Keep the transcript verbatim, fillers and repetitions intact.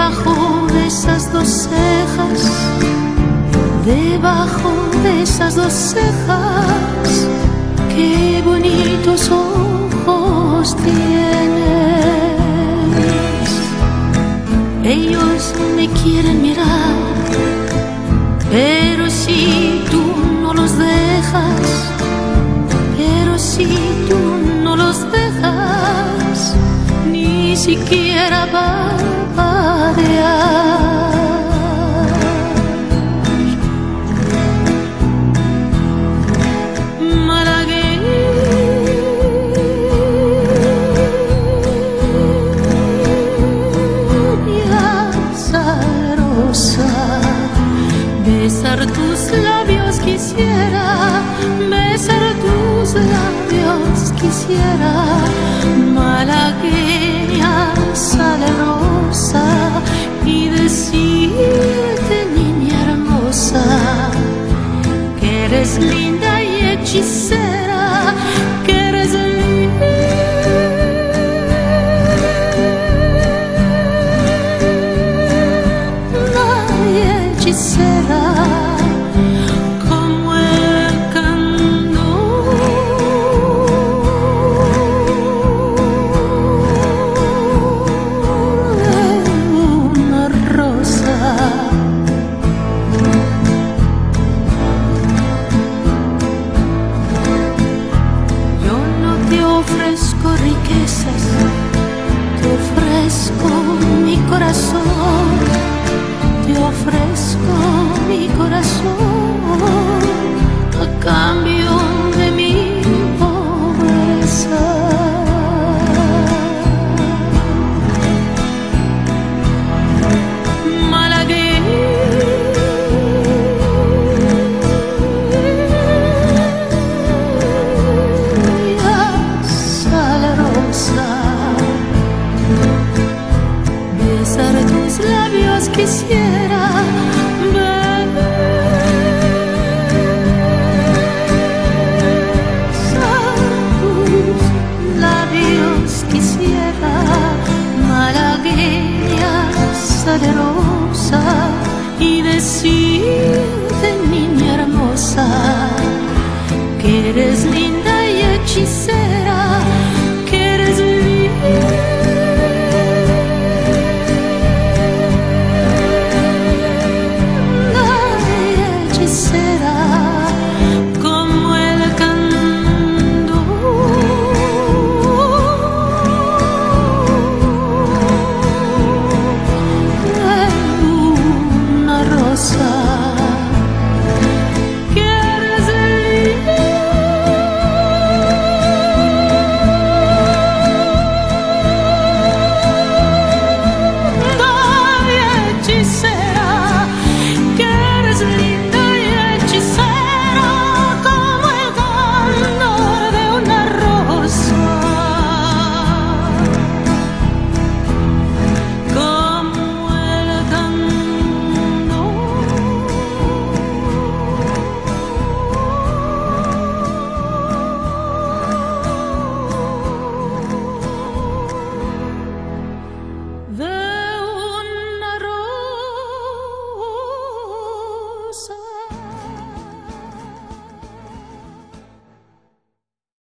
debajo de esas dos cejas, debajo de esas dos cejas, qué bonitos ojos tienes. Ellos me quieren mirar, pero si tú no los dejas, pero si tú no los dejas, ni siquiera parpadear. Besar tus labios quisiera, besar tus labios quisiera, malagueña salerosa, y decirte, niña hermosa, que eres linda y hechicera, que eres linda y hechicera. Te ofrezco mi corazón, te ofrezco mi corazón a cambio de mi pobreza. Besar tus labios quisiera, besar tus labios quisiera, malagueña salerosa, y decirte, niña hermosa, que eres linda y hechicera.